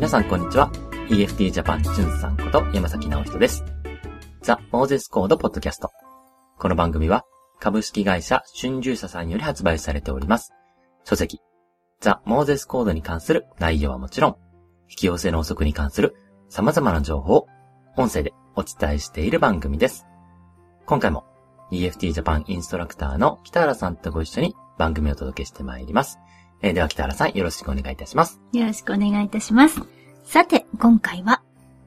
皆さんこんにちは。EFT ジャパンじゅんさんこと山崎直人です。ザ・モーゼスコードポッドキャスト。この番組は株式会社春秋社さんより発売されております。書籍、ザ・モーゼスコードに関する内容はもちろん、引き寄せの法則に関する様々な情報を音声でお伝えしている番組です。今回も EFT ジャパンインストラクターの北原さんとご一緒に番組をお届けしてまいります。では北原さんよろしくお願いいたします。 よろしくお願いいたします。さて、今回は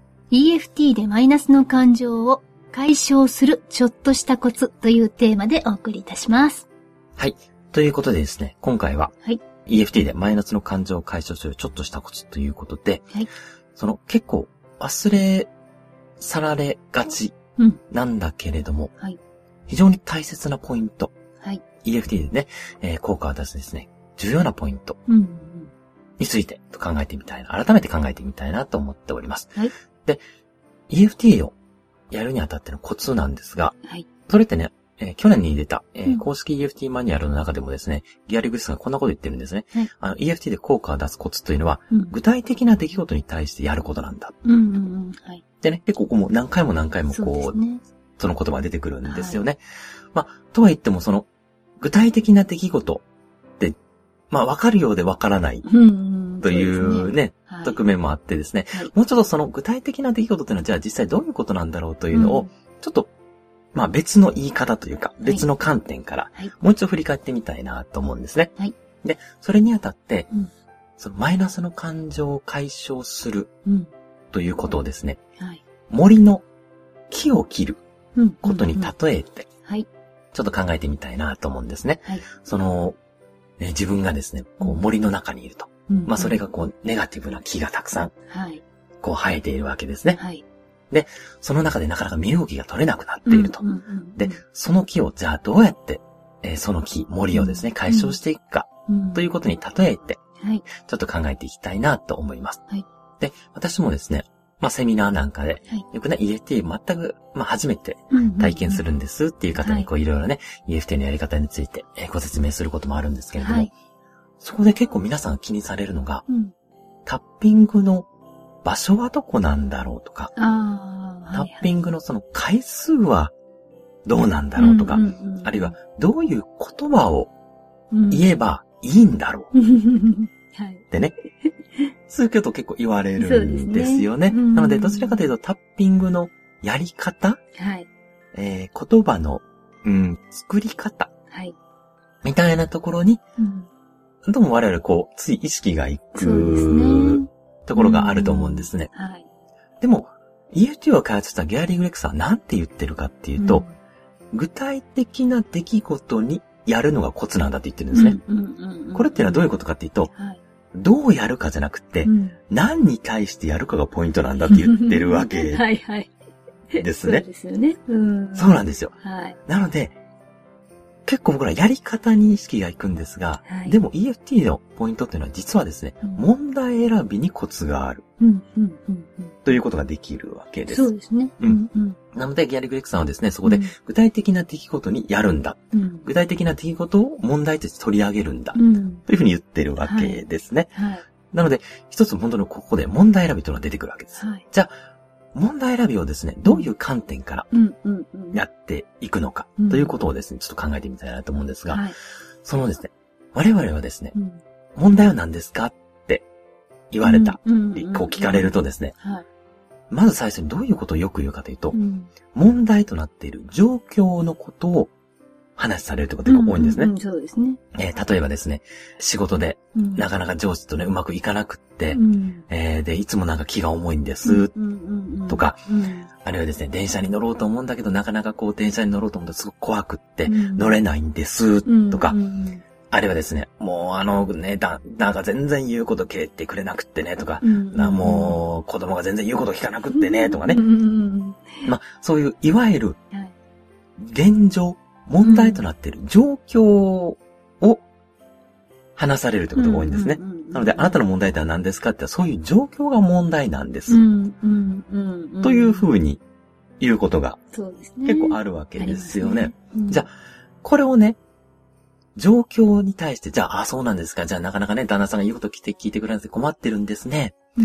EFT でマイナスの感情を解消するちょっとしたコツというテーマでお送りいたします。 はい。ということでですね、今回は、EFT でマイナスの感情を解消するちょっとしたコツということで、結構忘れ去られがちなんだけれども、非常に大切なポイント、EFT でね、効果を出すですね、重要なポイントについて考えてみたいな、改めて考えてみたいなと思っております。で、EFT をやるにあたってのコツなんですが、それってね、去年に出た、公式 EFT マニュアルの中でもですね、ギアリー・グリスがこんなこと言ってるんですね。EFT で効果を出すコツというのは、具体的な出来事に対してやることなんだ。でね、結構ここも何回もこう、その言葉が出てくるんですよね。とは言ってもその、具体的な出来事って、わかるようでわからないというね、側面もあってですね、もうちょっとその具体的な出来事というのはじゃあ実際どういうことなんだろうというのを、ちょっと、別の言い方というか、別の観点から、もう一度振り返ってみたいなと思うんですね。で、それにあたって、そのマイナスの感情を解消するということをですね、森の木を切ることに例えて、ちょっと考えてみたいなと思うんですね。その、自分がですね、こう森の中にいると。それがこう、ネガティブな木がたくさん、こう生えているわけですね。で、その中でなかなか身動きが取れなくなっていると。で、その木を、じゃあどうやって、その木、森をですね、解消していくか、ということに例えて、ちょっと考えていきたいなと思います。で、私もですね、セミナーなんかで、よくね、EFT 全く、初めて体験するんですっていう方に、こういろいろね、EFT のやり方についてご説明することもあるんですけれども、そこで結構皆さん気にされるのが、タッピングの場所はどこなんだろうとか、タッピングのその回数はどうなんだろうとか、あるいはどういう言葉を言えばいいんだろうってね、そういうこと結構言われるんですよね。なのでどちらかというとタッピングのやり方、言葉の、作り方、みたいなところに、どうも我々こう、つい意識がいくところがあると思うんですね。でも、EFT を開発したギャリー・グレックさんは何て言ってるかっていうと、具体的な出来事にやるのがコツなんだって言ってるんですね。これっていうのはどういうことかっていうと、どうやるかじゃなくて、何に対してやるかがポイントなんだって言ってるわけですね。そうですよね。そうなんですよ。なので、結構僕らやり方に意識がいくんですが、でも EFT のポイントっていうのは実はですね、問題選びにコツがある。ということができるわけです。 そうですね。 なので、ギャリー・グレックさんはですね、そこで具体的な出来事にやるんだ。具体的な出来事を問題として取り上げるんだ。というふうに言ってるわけですね。なので、一つ本当にここで問題選びというのが出てくるわけです。じゃあ、問題選びをですね、どういう観点からやっていくのかということをですね、ちょっと考えてみたいなと思うんですが、そのですね、我々はですね、問題は何ですかって言われた、こう聞かれるとですね、まず最初にどういうことをよく言うかというと、問題となっている状況のことを話されるということが多いんですね。 そうですね。 例えばですね、仕事でなかなか上司とね、うまくいかなくって、で、いつもなんか気が重いんです、とか、あるいはですね、電車に乗ろうと思うんだけど、なかなかこう電車に乗ろうと思うとすごく怖くって、乗れないんです、とか、あるいはですね、もうなんか全然言うこと聞いてくれなくってね、とか、もう子供が全然言うこと聞かなくってね、とかね。そういう、いわゆる、現状、問題となっている状況を話されるということが多いんですね。なので、あなたの問題とは何ですかって、そういう状況が問題なんです。というふうに言うことが結構あるわけですよね。じゃあ、これをね、状況に対して、じゃあ、そうなんですか。じゃあ、なかなかね、旦那さんが言うこと聞いてくれなくて困ってるんですね。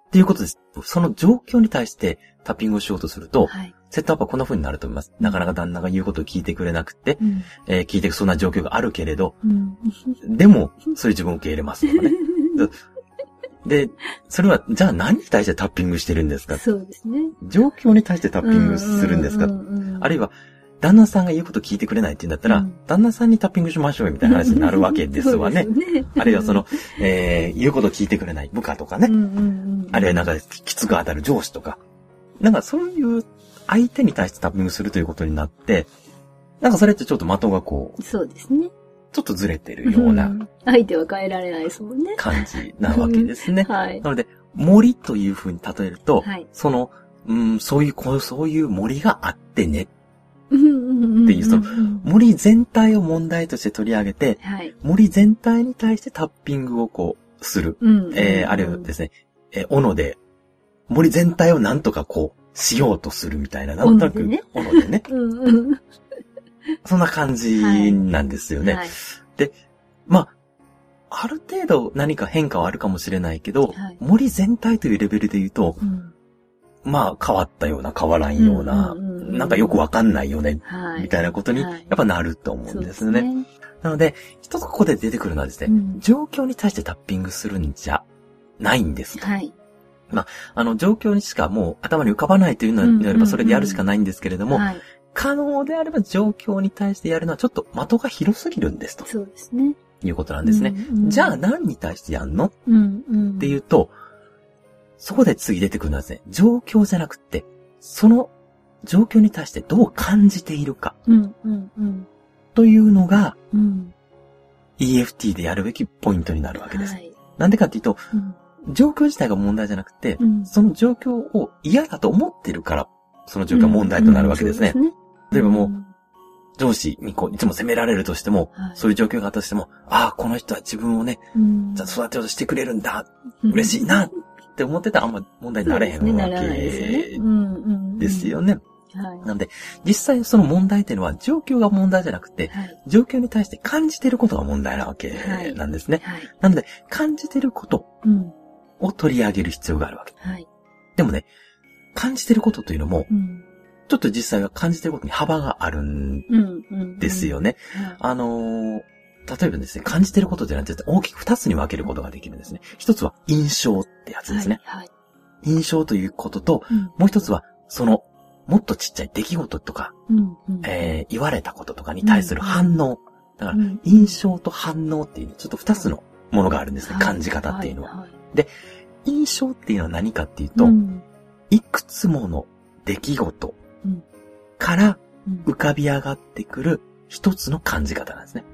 っていうことです。その状況に対してタッピングをしようとすると、セットアップはこんな風になると思います。なかなか旦那が言うことを聞いてくれなくて、聞いてそんな状況があるけれど、でも、それ自分を受け入れますとかね。で、それは、じゃあ何に対してタッピングしてるんですか？ そうですね。 状況に対してタッピングするんですか？あるいは、旦那さんが言うことを聞いてくれないって言うんだったら、旦那さんにタッピングしましょうよみたいな話になるわけですわね。あるいは言うことを聞いてくれない部下とかね。あるいはなんかきつく当たる上司とか。なんかそういう相手に対してタッピングするということになって、なんかそれってちょっと的がそうですね。 ちょっとずれてるような。 相手は変えられないですもんね。 感じなわけですね。 はい。 なので、森という風に例えると、そういう森があってね。っていう、森全体を問題として取り上げて、森全体に対してタッピングをする。あるいはですね、斧で、森全体をなんとかしようとするみたいな、なんとなく、斧でね。そんな感じなんですよね。で、ある程度何か変化はあるかもしれないけど、森全体というレベルで言うと、変わったような、変わらんような、なんかよくわかんないよね、みたいなことに、やっぱなると思うんですよね。なので、一つここで出てくるのはですね、状況に対してタッピングするんじゃないんですと。状況にしかもう頭に浮かばないというのであれば、それでやるしかないんですけれども、可能であれば状況に対してやるのはちょっと的が広すぎるんですと。 そうですね。 いうことなんですね。じゃあ何に対してやんのっていうと、そこで次出てくるのはですね、状況じゃなくて、その状況に対してどう感じているか。というのが、EFT でやるべきポイントになるわけです。なんでかっていうと、状況自体が問題じゃなくて、その状況を嫌だと思ってるから、その状況が問題となるわけですね。例えばもう、上司にいつも責められるとしても、そういう状況があったとしても、この人は自分をね、じゃあ育てようとしてくれるんだ、嬉しいなって思ってたらあんま問題になれへんわけですよね。なので、実際その問題っていうのは状況が問題じゃなくて、状況に対して感じてることが問題なわけなんですね。なので、感じてることを取り上げる必要があるわけ。でもね、感じてることというのも、ちょっと実際は感じてることに幅があるんですよね。例えばですね、感じてることというのは大きく2つに分けることができるんですね。一つは印象ってやつですね。印象ということと、もう一つはもっとちっちゃい出来事とか、言われたこととかに対する反応。だから、印象と反応っていう、ちょっと2つのものがあるんですね。感じ方っていうのは。で、印象っていうのは何かっていうと、いくつもの出来事から浮かび上がってくる一つの感じ方なんですね。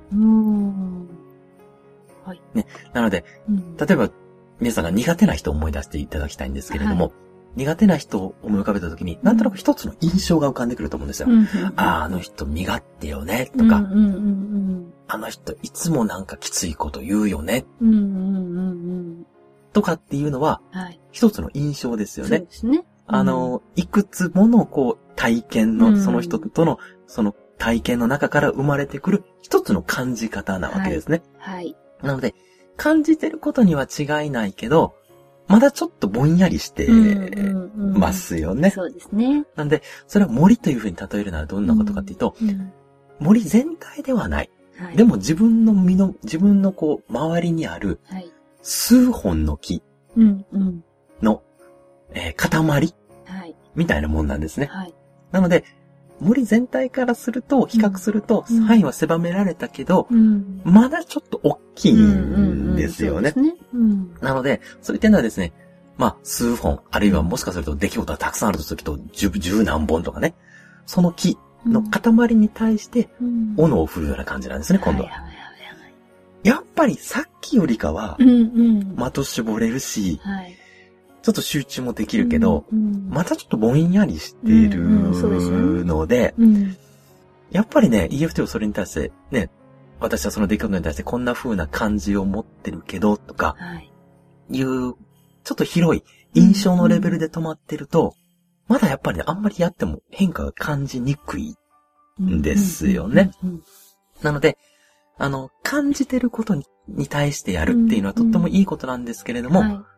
なので、例えば皆さんが苦手な人を思い出していただきたいんですけれども、苦手な人を思い浮かべたときに、なんとなく一つの印象が浮かんでくると思うんですよ。あの人身勝手よね、とか、あの人いつもなんかきついこと言うよね、とかっていうのは、一つの印象ですよね。そうですね。いくつもの体験の、その人との、その体験の中から生まれてくる一つの感じ方なわけですね。なので、感じてることには違いないけど、まだちょっとぼんやりしてますよね。 そうですね。 なんで、それは森というふうに例えるならどんなことかっていうと、森全体ではない。でも自分の周りにある数本の木の塊みたいなもんなんですね。なので、森全体からすると、比較すると、範囲は狭められたけど、まだちょっと大きいんですよね。なので、そういう点ではですね、数本、あるいはもしかすると出来事がたくさんあるとすると、十何本とかね、その木の塊に対して、斧を振るような感じなんですね、今度は。やっぱりさっきよりかは、的絞れるし、ちょっと集中もできるけど、またちょっとぼんやりしてるので、やっぱりね、EFT をそれに対して、ね、私はその出来事に対してこんな風な感じを持ってるけど、とか、いう、ちょっと広い印象のレベルで止まってると、まだやっぱりね、あんまりやっても変化が感じにくいんですよね。なので、感じてることに対してやるっていうのはとってもいいことなんですけれども、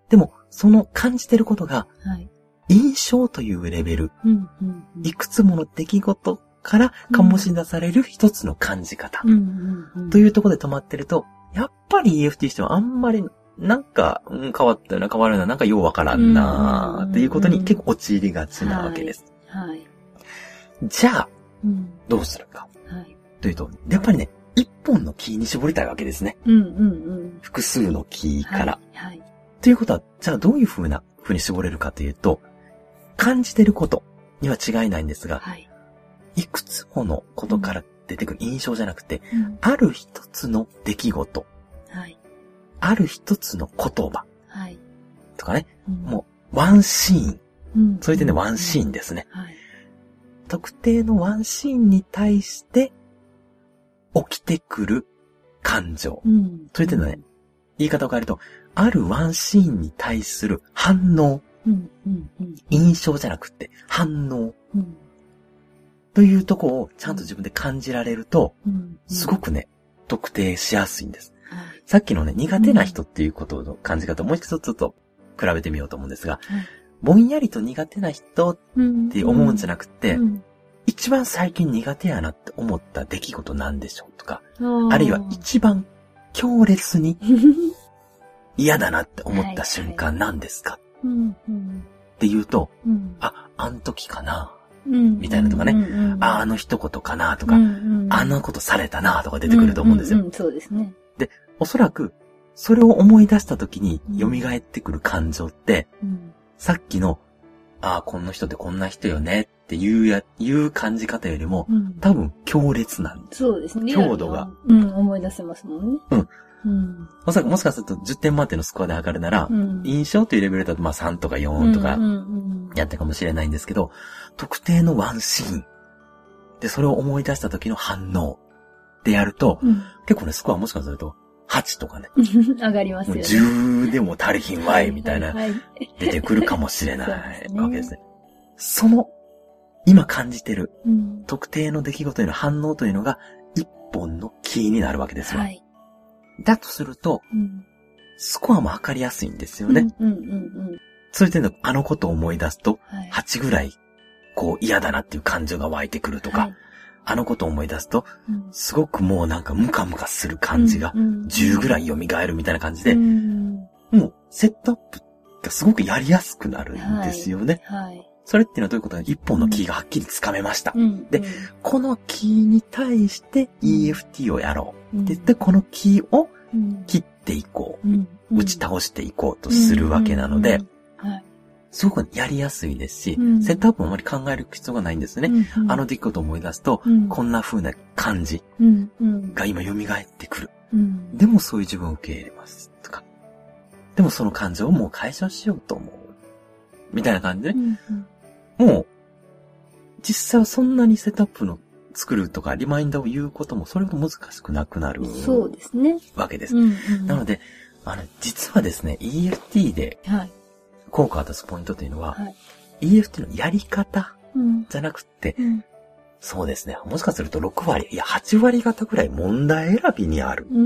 でも、その感じてることが、印象というレベル、いくつもの出来事から醸し出される一つの感じ方、というところで止まってると、やっぱり EFT してはあんまり、なんか、変わったよな、変わるな、なんかようわからんな、っていうことに結構陥りがちなわけです。じゃあ、どうするか。というと、やっぱりね、一本のキーに絞りたいわけですね。複数のキーから。ということは、じゃあどういう風に絞れるかというと、感じてることには違いないんですが、いくつものことから出てくる印象じゃなくて、ある一つの出来事、ある一つの言葉、とかね、もうワンシーン、そういう点でワンシーンですね。特定のワンシーンに対して起きてくる感情。そういう点でね、言い方を変えると、あるワンシーンに対する反応。印象じゃなくて反応。というところをちゃんと自分で感じられると、すごくね、特定しやすいんです。さっきのね、苦手な人っていうことの感じ方をもう一度ちょっと比べてみようと思うんですが、ぼんやりと苦手な人って思うんじゃなくて、一番最近苦手やなって思った出来事なんでしょうとか、あるいは一番強烈に嫌だなって思った瞬間なんですかって言うと、あん時かなみたいなとかね、あの一言かなとか、あのことされたなとか出てくると思うんですよ。 そうですね。 で、おそらく、それを思い出した時に蘇ってくる感情って、さっきの、この人ってこんな人よねっていう感じ方よりも、多分強烈なんです。 そうですね。 強度が。 思い出せますもんね。 おそらくもしかすると10点満点のスコアで測るなら、印象というレベルだと3とか4とかやったかもしれないんですけど、特定のワンシーンでそれを思い出した時の反応でやると、結構ね、スコアもしかすると8とかね。 上がりますよね。 10でも足りひんわいみたいな、出てくるかもしれないわけですね。その、今感じてる特定の出来事への反応というのが一本のキーになるわけですよ。だとすると、スコアも測りやすいんですよね。そういう点であのことを思い出すと、8ぐらい、嫌だなっていう感情が湧いてくるとか、あのことを思い出すと、すごくもうなんかムカムカする感じが10ぐらい蘇るみたいな感じで、もうセットアップがすごくやりやすくなるんですよね。それっていうのはどういうことか、一本のキーがはっきりつかめました。で、このキーに対して EFT をやろう。で、このキーを切っていこう。打ち倒していこうとするわけなので、すごくやりやすいですし、セットアップもあまり考える必要がないんですね。あの出来事を思い出すと、こんな風な感じが今蘇ってくる。でもそういう自分を受け入れます。とか。でもその感情をもう解消しようと思う。みたいな感じでね。もう、実際はそんなにセットアップの作るとかリマインダーを言うこともそれほど難しくなくなる。 そうですね。 わけです。なので、実はですね、EFT で効果を出すポイントというのは、EFT のやり方じゃなくて、そうですね、もしかすると6割、いや8割方くらい問題選びにある。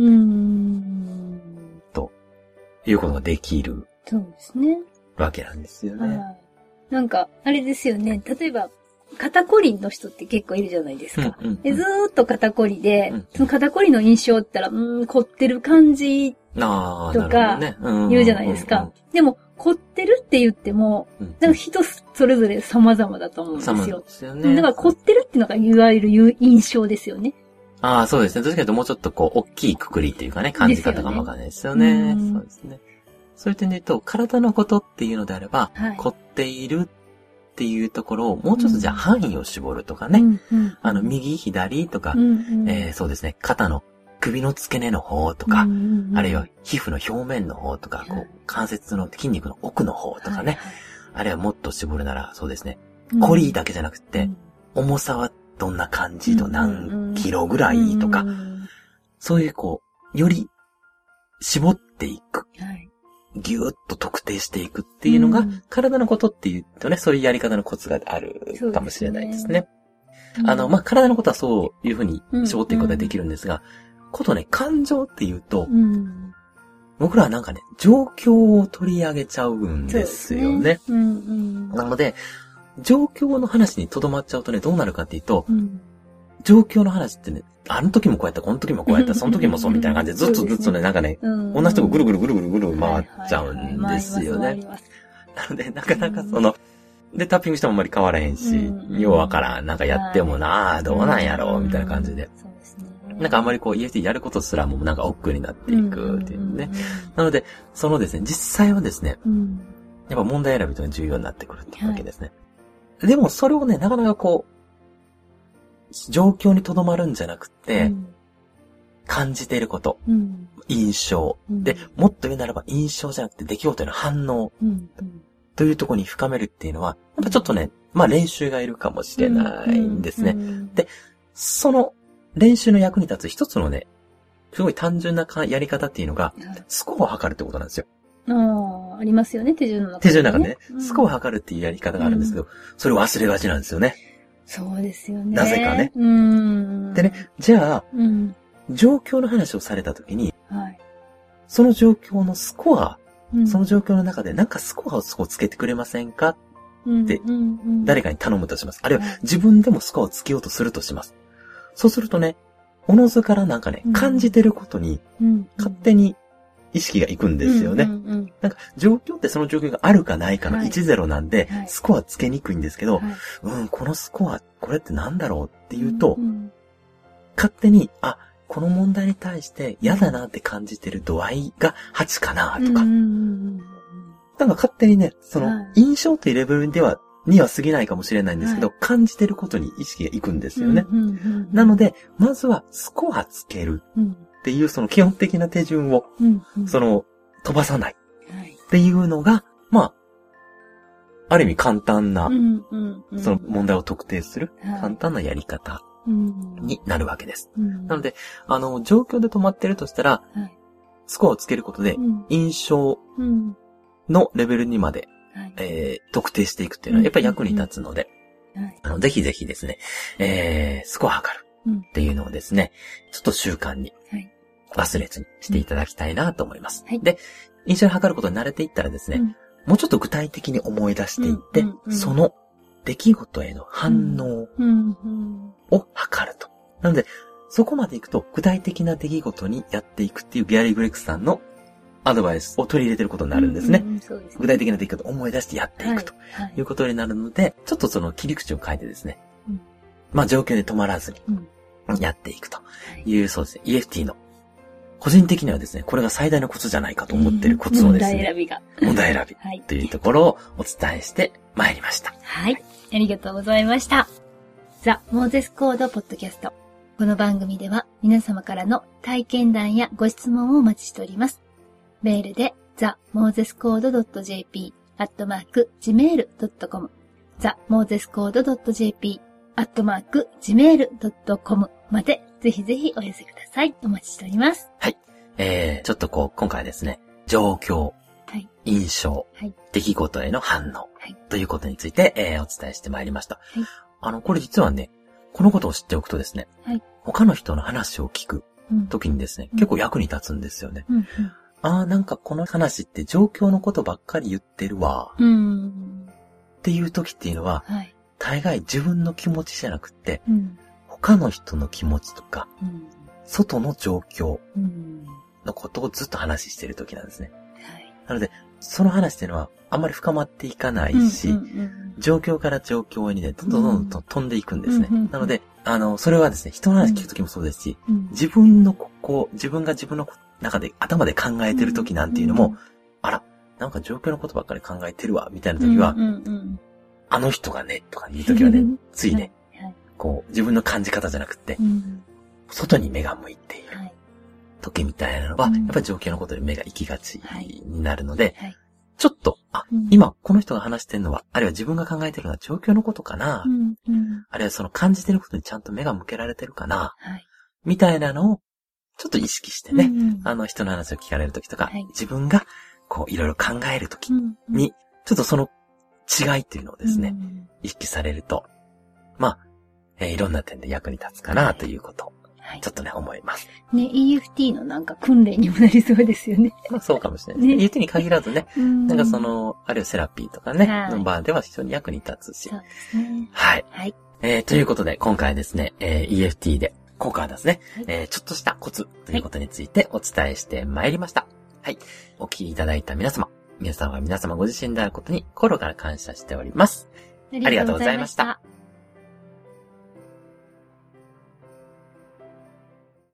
ということができる。 そうですね。 わけなんですよね。 なんか、あれですよね。例えば、肩こりの人って結構いるじゃないですか。でずーっと肩こりで、その肩こりの印象って言ったら、凝ってる感じとか言うじゃないですか。でも、凝ってるって言っても、なんか人それぞれ様々だと思うんですよ。だから凝ってるっていうのがいわゆる印象ですよね。 そうですね。どっちかというともうちょっと大きいくくりっていうかね、感じ方がわかんないですよね。そうですね。そういう点で言うと、体のことっていうのであれば、凝っているっていうところをもうちょっとじゃあ範囲を絞るとかね。右、左とか、そうですね、肩の首の付け根の方とか、あるいは皮膚の表面の方とか、関節の筋肉の奥の方とかね。あるいはもっと絞るなら、そうですね、コリだけじゃなくて、重さはどんな感じと何キロぐらいとか、そういうより絞っていく。ぎゅーっと特定していくっていうのが、体のことっていうとね、そういうやり方のコツがあるかもしれないですね。体のことはそういうふうに絞っていくことができるんですが、ことね、感情っていうと、 僕らはなんかね、状況を取り上げちゃうんですよね。なので、状況の話にとどまっちゃうとね、どうなるかっていうと、状況の話ってね、あの時もこうやった、この時もこうやった、その時もそうみたいな感じで、ずっとね、なんかね、同じとこぐるぐる回っちゃうんですよね。なので、なかなかで、タッピングしてもあんまり変わらへんし、ようわからん、なんかやってもな、どうなんやろう、みたいな感じで。なんかあんまりこう EFT やることすらもなんか億劫になっていくっていうね。なので、ですね、実際はですね、やっぱ問題選びというのが重要になってくるってわけですね。でもそれをね、なかなかこう、状況にとどまるんじゃなくて、感じていること、印象、で、もっと言うならば印象じゃなくて出来事への反応、というところに深めるっていうのは、やっぱちょっとね、まあ練習がいるかもしれないんですね。で、その練習の役に立つ一つのね、すごい単純なやり方っていうのが、スコアを測るってことなんですよ。 ありますよね、手順の中で、ね。 手順の中でね、スコアを測るっていうやり方があるんですけど、それを忘れがちなんですよね。 そうですよね。 なぜかね。でね、じゃあ、状況の話をされたときに、その状況のスコア、その状況の中でなんかスコアをつけてくれませんかって、誰かに頼むとします。あるいは自分でもスコアをつけようとするとします。そうするとね、おのずからなんかね、感じてることに、勝手に意識がいくんですよね。なんか、状況ってその状況があるかないかの1-0なんで、スコアつけにくいんですけど、このスコア、これってなんだろうっていうと、勝手に、この問題に対して嫌だなって感じてる度合いが8かなとか、なんか勝手にね、印象というレベルには過ぎないかもしれないんですけど、感じてることに意識がいくんですよね。なので、まずはスコアつけるっていうその基本的な手順を、飛ばさないっていうのが、まあ、ある意味簡単な、その問題を特定する簡単なやり方になるわけです。なので、状況で止まってるとしたら、スコアをつけることで、印象のレベルにまで、特定していくっていうのはやっぱり役に立つので、ぜひぜひですね、スコア測るっていうのをですね、ちょっと習慣に忘れずにしていただきたいなと思います。で、印象に測ることに慣れていったらですね、もうちょっと具体的に思い出していって、その出来事への反応を測ると。なので、そこまでいくと具体的な出来事にやっていくっていうギャリー・グレッグさんのアドバイスを取り入れていることになるんですね。具体的な出来事を思い出してやっていくということになるので、ちょっとその切り口を変えてですね、まあ状況で止まらずにやっていくという、そうですね、EFT の個人的にはですね、これが最大のコツじゃないかと思っているコツをですね、問題選びというところをお伝えしてまいりました。 はい、ありがとうございました。ザ・モーゼスコードポッドキャスト。この番組では皆様からの体験談やご質問をお待ちしております。メールで themosescode.jp @gmail.com themosescode.jp @gmail.com までぜひぜひお寄せください。お待ちしております。 はい。ちょっと今回はですね、状況、印象、出来事への反応、ということについて、お伝えしてまいりました。これ実はね、このことを知っておくとですね、他の人の話を聞くときにですね、結構役に立つんですよね。なんかこの話って状況のことばっかり言ってるわ。っていう時っていうのは、大概自分の気持ちじゃなくて、他の人の気持ちとか、外の状況のことをずっと話してる時なんですね。なので、その話っていうのはあんまり深まっていかないし、状況から状況にね、どんどん飛んでいくんですね。なので、それはですね、人の話聞くときもそうですし、自分が自分の中で頭で考えてるときなんていうのも、なんか状況のことばっかり考えてるわ、みたいなときは、あの人がね、とかいうときはね、ついね、自分の感じ方じゃなくて、外に目が向いている時みたいなのは、やっぱり状況のことで目が行きがちになるので、ちょっと、今この人が話してるのは、あるいは自分が考えてるのは状況のことかな、あるいはその感じてることにちゃんと目が向けられてるかな、みたいなのを、ちょっと意識してね、人の話を聞かれるときとか、自分がいろいろ考えるときに、ちょっとその違いっていうのをですね、意識されると、いろんな点で役に立つかなということちょっとね、思います。 ね、EFT のなんか訓練にもなりそうですよね。 まあそうかもしれないですね。EFT に限らずね、なんかあるいはセラピーとかね、の場では非常に役に立つし。 そうですね。 はい。はい。ということで、今回ですね、EFT で、今回はですね、ちょっとしたコツということについてお伝えしてまいりました。はい。お聞きいただいた皆様は皆様ご自身であることに心から感謝しております。ありがとうございました。